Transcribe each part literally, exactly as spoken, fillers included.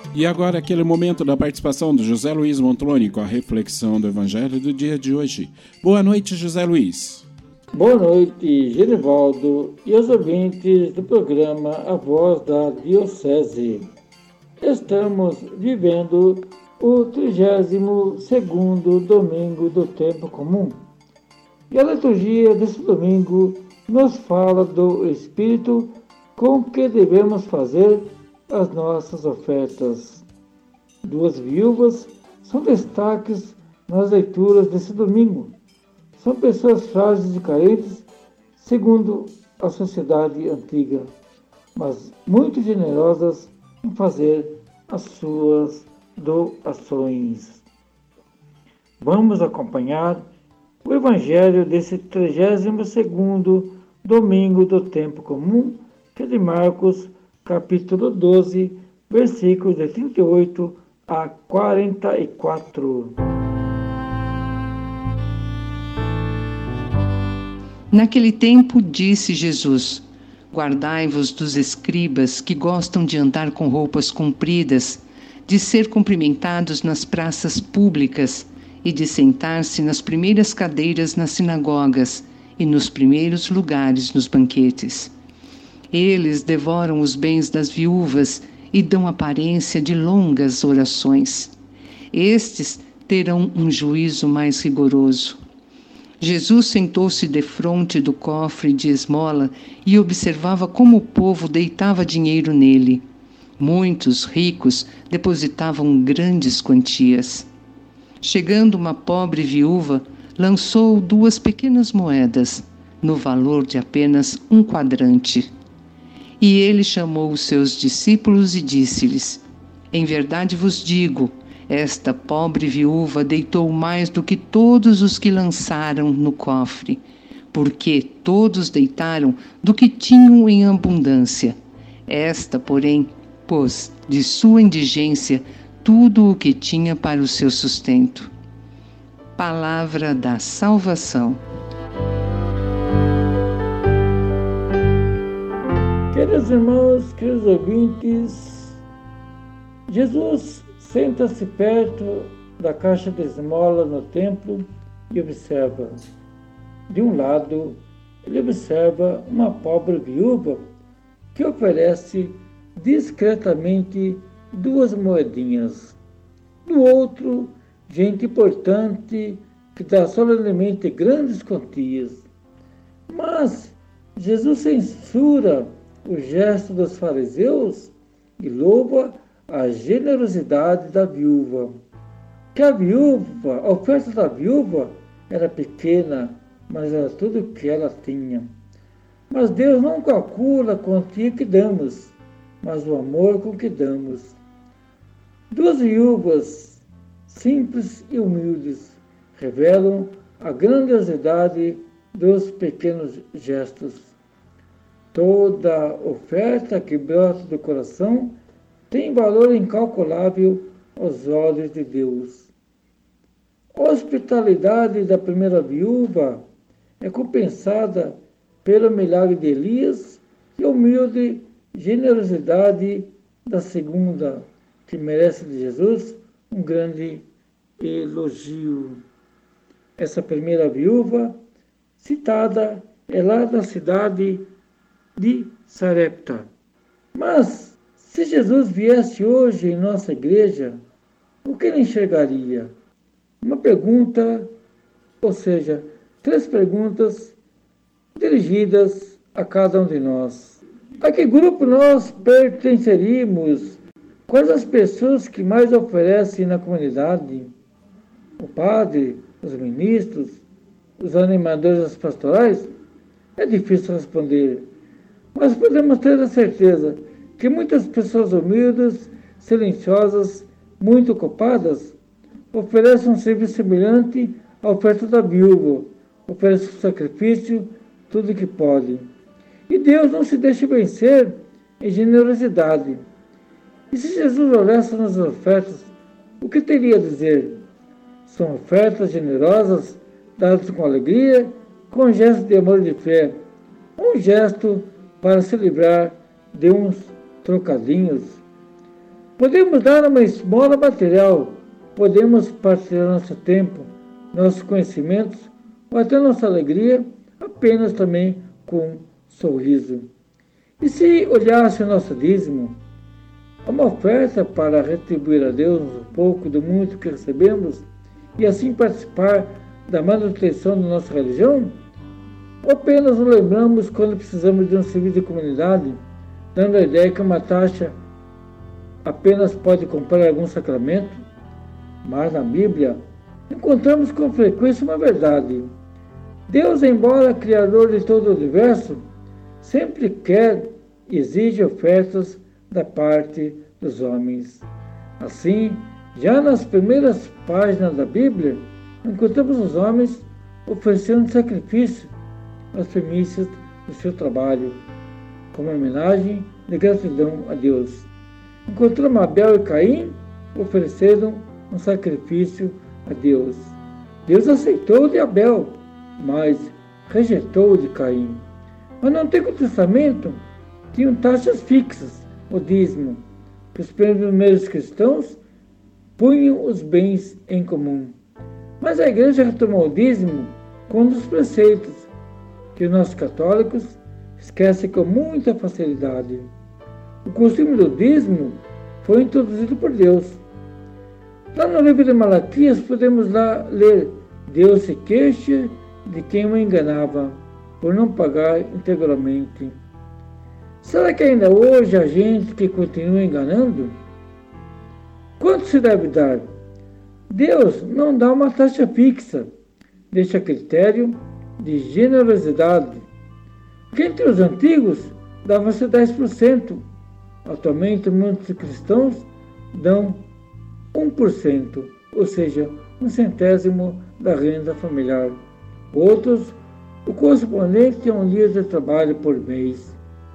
E agora aquele momento da participação do José Luiz Montloni com a reflexão do Evangelho do dia de hoje. Boa noite, José Luiz. Boa noite, Genivaldo e os ouvintes do programa A Voz da Diocese. Estamos vivendo o trigésimo segundo domingo do tempo comum. E a liturgia desse domingo nos fala do Espírito com que devemos fazer as nossas ofertas. Duas viúvas são destaques nas leituras desse domingo. São pessoas frágeis e carentes, segundo a sociedade antiga, mas muito generosas em fazer as suas doações. Vamos acompanhar o Evangelho desse trigésimo segundo domingo do tempo comum, que é de Marcos, capítulo doze, versículos de trinta e oito a quarenta e quatro. Naquele tempo disse Jesus: guardai-vos dos escribas que gostam de andar com roupas compridas, de ser cumprimentados nas praças públicas e de sentar-se nas primeiras cadeiras nas sinagogas e nos primeiros lugares nos banquetes. Eles devoram os bens das viúvas e dão aparência de longas orações. Estes terão um juízo mais rigoroso. Jesus sentou-se defronte do cofre de esmola e observava como o povo deitava dinheiro nele. Muitos ricos depositavam grandes quantias. Chegando uma pobre viúva, lançou duas pequenas moedas, no valor de apenas um quadrante. E ele chamou os seus discípulos e disse-lhes: em verdade vos digo, esta pobre viúva deitou mais do que todos os que lançaram no cofre, porque todos deitaram do que tinham em abundância. Esta, porém, pôs de sua indigência tudo o que tinha para o seu sustento. Palavra da salvação. Queridos irmãos, queridos ouvintes, Jesus senta-se perto da caixa de esmola no templo e observa. De um lado, ele observa uma pobre viúva que oferece discretamente duas moedinhas. Do outro, gente importante que dá solenemente grandes quantias. Mas Jesus censura o gesto dos fariseus e louva a generosidade da viúva. Que a viúva, a oferta da viúva era pequena, mas era tudo o que ela tinha. Mas Deus não calcula a quantia que damos, mas o amor com que damos. Duas viúvas, simples e humildes, revelam a grandiosidade dos pequenos gestos. Toda oferta que brota do coração tem valor incalculável aos olhos de Deus. A hospitalidade da primeira viúva é compensada pelo milagre de Elias e a humilde generosidade da segunda, que merece de Jesus um grande elogio. Essa primeira viúva, citada, é lá da cidade de Sarepta. Mas, se Jesus viesse hoje em nossa igreja, o que ele enxergaria? Uma pergunta, ou seja, três perguntas dirigidas a cada um de nós. A que grupo nós pertenceríamos? Quais as pessoas que mais oferecem na comunidade? O padre, os ministros, os animadores das pastorais? É difícil responder, mas podemos ter a certeza que muitas pessoas humildes, silenciosas, muito ocupadas, oferecem um serviço semelhante à oferta da viúva, oferecem o sacrifício, tudo o que podem. E Deus não se deixa vencer em generosidade. E se Jesus olhasse nas ofertas, o que teria a dizer? São ofertas generosas, dadas com alegria, com um gesto de amor e de fé, um gesto para se livrar de uns trocadinhos. Podemos dar uma esmola material, podemos partilhar nosso tempo, nossos conhecimentos, ou até nossa alegria, apenas também com um sorriso. E se olhasse o nosso dízimo, uma oferta para retribuir a Deus um pouco do muito que recebemos e assim participar da manutenção da nossa religião? Ou apenas nos lembramos quando precisamos de um serviço de comunidade, dando a ideia que uma taxa apenas pode comprar algum sacramento? Mas na Bíblia encontramos com frequência uma verdade. Deus, embora Criador de todo o universo, sempre quer e exige ofertas da parte dos homens. Assim, já nas primeiras páginas da Bíblia, encontramos os homens oferecendo sacrifício às primícias do seu trabalho, como homenagem de gratidão a Deus. Encontramos Abel e Caim ofereceram um sacrifício a Deus. Deus aceitou de Abel, mas rejeitou de Caim. Mas no Antigo Testamento tinham taxas fixas, o dízimo, que os primeiros cristãos punham os bens em comum. Mas a igreja retomou o dízimo com um dos preceitos, que os nossos católicos esquecem com muita facilidade. O costume do dízimo foi introduzido por Deus. Lá no livro de Malaquias podemos lá ler: Deus se queixa de quem o enganava, por não pagar integralmente. Será que ainda hoje há gente que continua enganando? Quanto se deve dar? Deus não dá uma taxa fixa, deixa a critério de generosidade. Que entre os antigos dava-se dez por cento. Atualmente muitos cristãos dão um por cento, ou seja, um centésimo da renda familiar. Outros, o correspondente a um dia de trabalho por mês.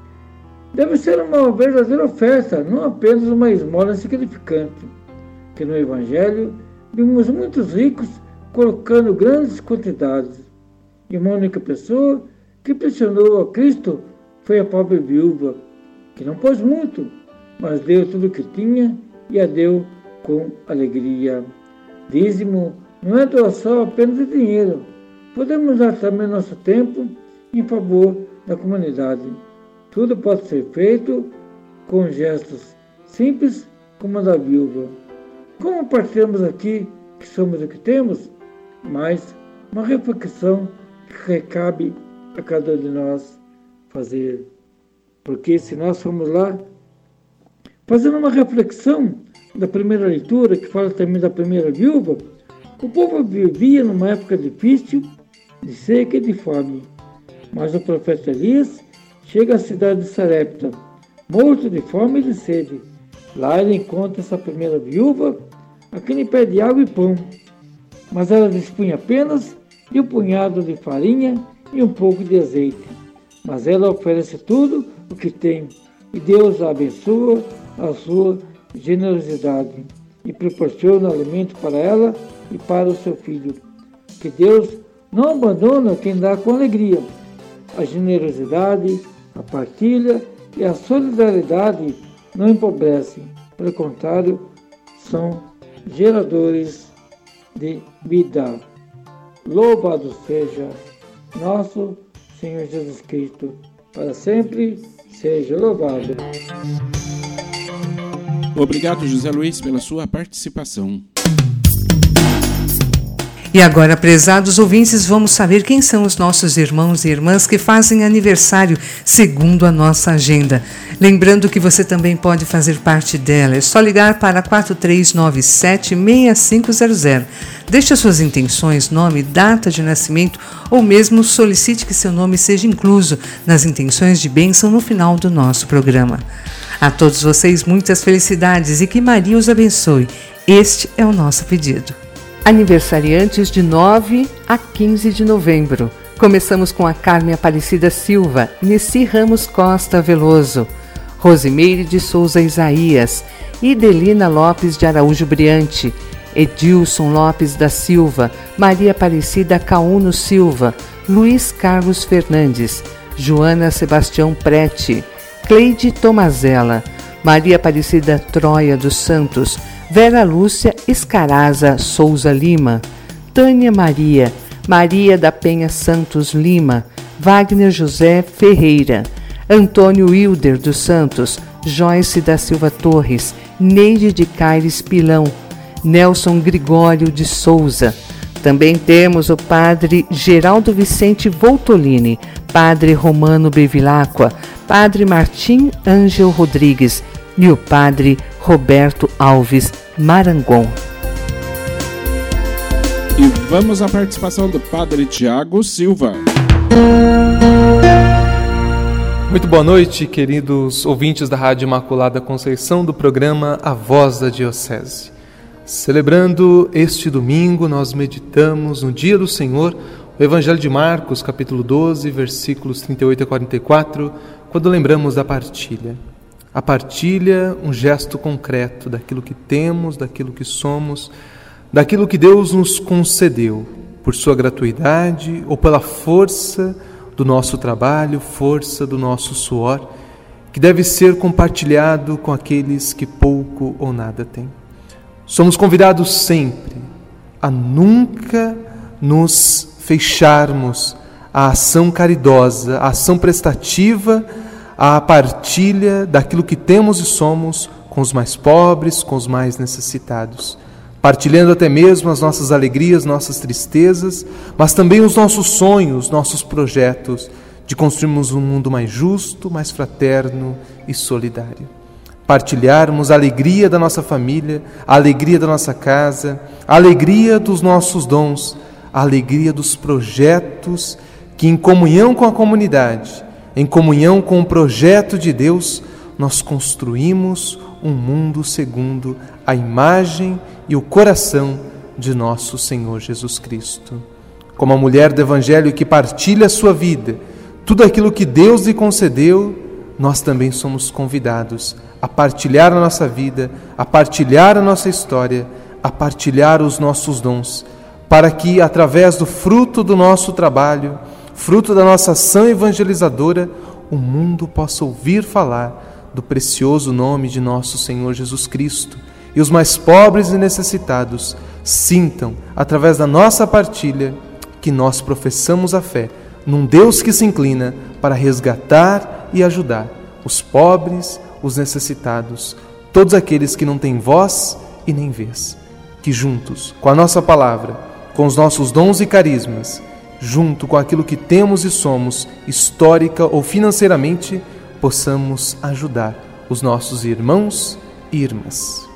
Deve ser uma verdadeira oferta, não apenas uma esmola insignificante, que no Evangelho vimos muitos ricos colocando grandes quantidades. E uma única pessoa que pressionou a Cristo foi a pobre viúva, que não pôs muito, mas deu tudo o que tinha e a deu com alegria. Dízimo não é doação apenas de dinheiro. Podemos dar também nosso tempo em favor da comunidade. Tudo pode ser feito com gestos simples como a da viúva. Como partilhamos aqui que somos o que temos, mas uma reflexão que recabe a cada um de nós fazer. Porque se nós formos lá, fazendo uma reflexão da primeira leitura, que fala também da primeira viúva, o povo vivia numa época difícil, de seca e de fome. Mas o profeta Elias chega à cidade de Sarepta, morto de fome e de sede. Lá ele encontra essa primeira viúva, a quem lhe pede água e pão. Mas ela dispunha apenas de um punhado de farinha e um pouco de azeite. Mas ela oferece tudo o que tem, e Deus a abençoa a sua generosidade e proporciona alimento para ela e para o seu filho. Que Deus não abandona quem dá com alegria. A generosidade, a partilha e a solidariedade não empobrecem, pelo contrário, são geradores de vida. Louvado seja nosso Senhor Jesus Cristo, para sempre seja louvado. Obrigado, José Luiz, pela sua participação. E agora, prezados ouvintes, vamos saber quem são os nossos irmãos e irmãs que fazem aniversário segundo a nossa agenda. Lembrando que você também pode fazer parte dela. É só ligar para quatro três nove sete, seis cinco zero zero. Deixe as suas intenções, nome, data de nascimento ou mesmo solicite que seu nome seja incluso nas intenções de bênção no final do nosso programa. A todos vocês, muitas felicidades e que Maria os abençoe. Este é o nosso pedido. Aniversariantes de nove a quinze de novembro. Começamos com a Carmen Aparecida Silva, Nessi Ramos Costa Veloso, Rosimeire de Souza Isaías, Idelina Lopes de Araújo Briante, Edilson Lopes da Silva, Maria Aparecida Cauno Silva, Luiz Carlos Fernandes, Joana Sebastião Prete, Cleide Tomazella, Maria Aparecida Troia dos Santos, Vera Lúcia Escaraza Souza Lima, Tânia Maria, Maria da Penha Santos Lima, Wagner José Ferreira, Antônio Wilder dos Santos, Joyce da Silva Torres, Neide de Caires Pilão, Nelson Gregório de Souza. Também temos o padre Geraldo Vicente Voltolini, padre Romano Bevilacqua, padre Martim Ângel Rodrigues e o padre Roberto Alves Marangon. E vamos à participação do padre Tiago Silva. Muito boa noite, queridos ouvintes da Rádio Imaculada Conceição, do programa A Voz da Diocese. Celebrando este domingo, nós meditamos no Dia do Senhor, o Evangelho de Marcos, capítulo doze, versículos trinta e oito a quarenta e quatro, quando lembramos da partilha. A partilha, um gesto concreto daquilo que temos, daquilo que somos, daquilo que Deus nos concedeu, por sua gratuidade ou pela força do nosso trabalho, força do nosso suor, que deve ser compartilhado com aqueles que pouco ou nada têm. Somos convidados sempre a nunca nos fecharmos à ação caridosa, à ação prestativa, à partilha daquilo que temos e somos com os mais pobres, com os mais necessitados, partilhando até mesmo as nossas alegrias, nossas tristezas, mas também os nossos sonhos, nossos projetos de construirmos um mundo mais justo, mais fraterno e solidário. Partilharmos a alegria da nossa família, a alegria da nossa casa, a alegria dos nossos dons, a alegria dos projetos que, em comunhão com a comunidade, em comunhão com o projeto de Deus, nós construímos um mundo segundo a imagem e o coração de nosso Senhor Jesus Cristo. Como a mulher do Evangelho que partilha a sua vida, tudo aquilo que Deus lhe concedeu, nós também somos convidados a partilhar a nossa vida, a partilhar a nossa história, a partilhar os nossos dons, para que, através do fruto do nosso trabalho, fruto da nossa ação evangelizadora, o mundo possa ouvir falar do precioso nome de nosso Senhor Jesus Cristo, e os mais pobres e necessitados sintam, através da nossa partilha, que nós professamos a fé num Deus que se inclina para resgatar e ajudar os pobres, os necessitados, todos aqueles que não têm voz e nem vez. Que juntos, com a nossa palavra, com os nossos dons e carismas, junto com aquilo que temos e somos, histórica ou financeiramente, possamos ajudar os nossos irmãos e irmãs.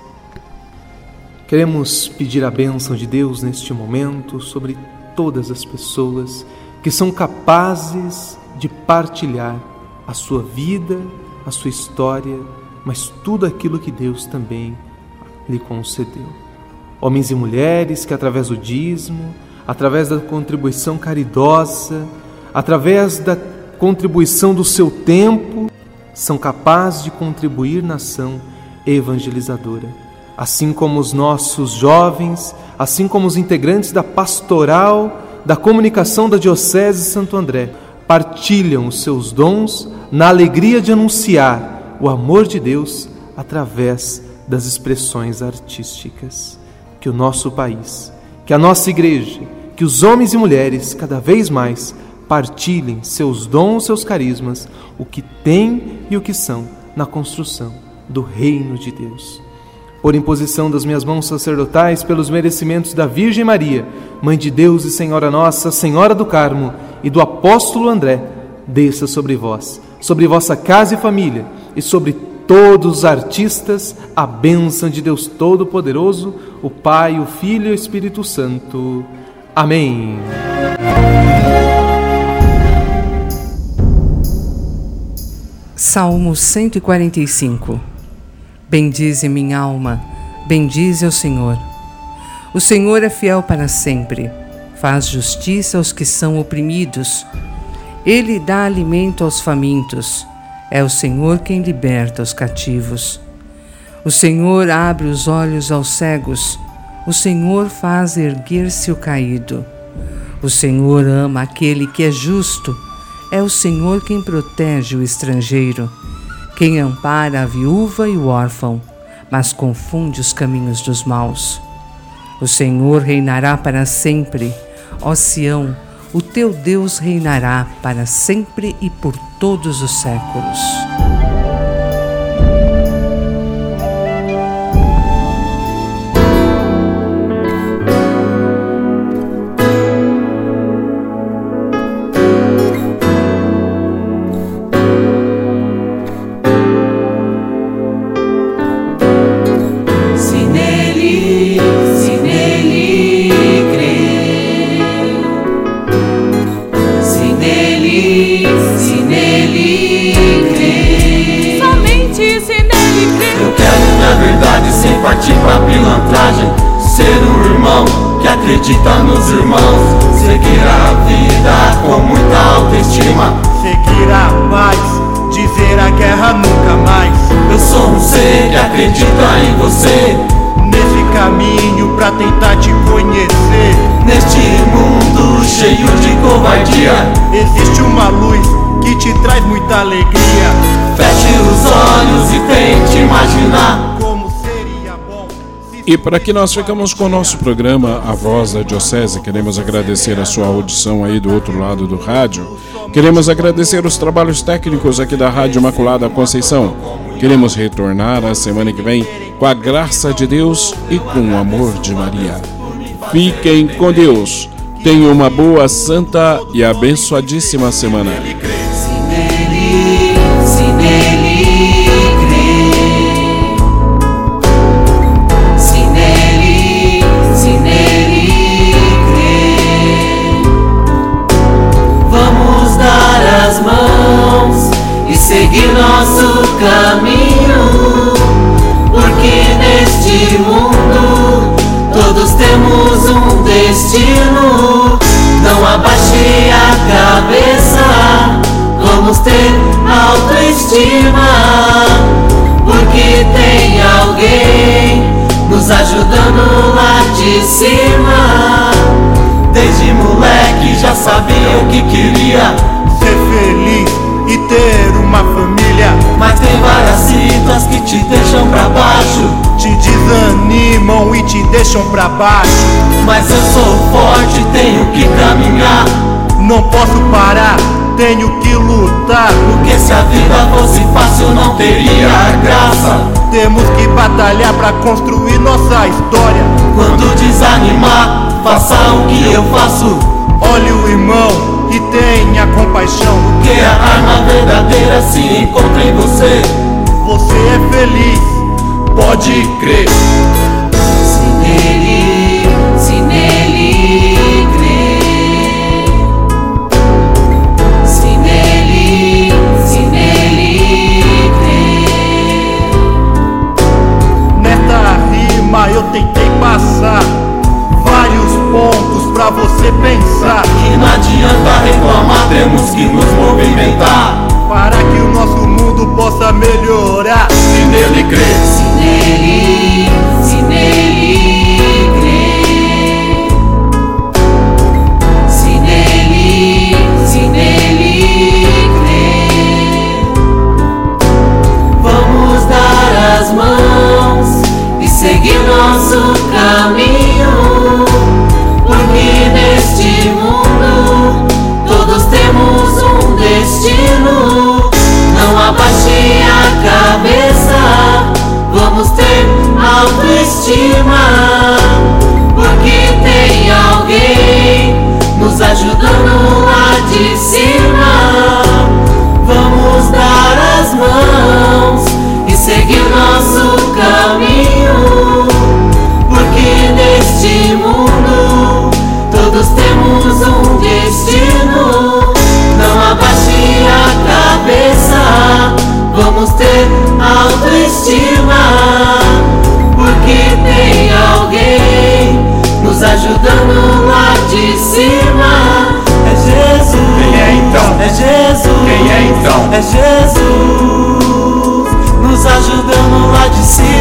Queremos pedir a bênção de Deus neste momento sobre todas as pessoas que são capazes de partilhar a sua vida, a sua história, mas tudo aquilo que Deus também lhe concedeu. Homens e mulheres que, através do dízimo, através da contribuição caridosa, através da contribuição do seu tempo, são capazes de contribuir na ação evangelizadora. Assim como os nossos jovens, assim como os integrantes da pastoral, da comunicação da Diocese de Santo André, partilham os seus dons na alegria de anunciar o amor de Deus através das expressões artísticas. Que o nosso país, que a nossa igreja, que os homens e mulheres cada vez mais partilhem seus dons, seus carismas, o que têm e o que são na construção do reino de Deus. Por imposição das minhas mãos sacerdotais, pelos merecimentos da Virgem Maria, Mãe de Deus e Senhora Nossa, Senhora do Carmo, e do apóstolo André, desça sobre vós, sobre vossa casa e família, e sobre todos os artistas, a bênção de Deus Todo-Poderoso, o Pai, o Filho e o Espírito Santo. Amém. Salmo cento e quarenta e cinco. Bendize minha alma, bendize ao Senhor. O Senhor é fiel para sempre, faz justiça aos que são oprimidos. Ele dá alimento aos famintos, é o Senhor quem liberta os cativos. O Senhor abre os olhos aos cegos, o Senhor faz erguer-se o caído. O Senhor ama aquele que é justo, é o Senhor quem protege o estrangeiro. quem ampara a viúva e o órfão, mas confunde os caminhos dos maus. O Senhor reinará para sempre, ó Sião, o teu Deus reinará para sempre e por todos os séculos. Acredita nos irmãos, seguir a vida com muita autoestima, seguir a paz, dizer a guerra nunca mais. Eu sou um ser que acredita em você, nesse caminho pra tentar te conhecer. Neste mundo cheio de covardia, existe uma luz que te traz muita alegria. Feche os olhos e tente imaginar como seria bom. E por aqui nós ficamos com o nosso programa A Voz da Diocese. Queremos agradecer a sua audição aí do outro lado do rádio. Queremos agradecer os trabalhos técnicos aqui da Rádio Imaculada Conceição. Queremos retornar a semana que vem com a graça de Deus e com o amor de Maria. Fiquem com Deus. Tenham uma boa, santa e abençoadíssima semana. Se nele, se nele seguir nosso caminho, porque neste mundo todos temos um destino. Não abaixe a cabeça, vamos ter autoestima, porque tem alguém nos ajudando lá de cima. Desde moleque já sabia o que queria, ser feliz e ter uma família. Mas tem várias citas que te deixam pra baixo, te desanimam e te deixam pra baixo. Mas eu sou forte, tenho que caminhar, não posso parar, tenho que lutar. Porque se a vida fosse fácil não teria graça. Temos que batalhar pra construir nossa história. Quando desanimar, faça o que eu faço. Olhe o irmão e tenha compaixão, porque a arma verdadeira se encontra em você. Você é feliz, pode crer. Se nele, se nele crer, se nele, se nele crer. Nesta rima eu tentei passar vários pontos pra você pensar. Que não adianta reclamar, temos que nos movimentar para que o nosso mundo possa melhorar. Se nele crer, se nele, se nele crer, se nele, se nele crer. Vamos dar as mãos e seguir nosso caminho, porque neste mundo todos temos um destino. Não abaixe a cabeça, vamos ter autoestima, porque tem alguém nos ajudando lá de cima. Vamos dar as mãos e seguir nosso caminho, porque neste mundo todos temos um destino. Não abaixe a cabeça, vamos ter autoestima, porque tem alguém nos ajudando lá de cima. É Jesus. Quem é então? É Jesus. Quem é então? É Jesus nos ajudando lá de cima.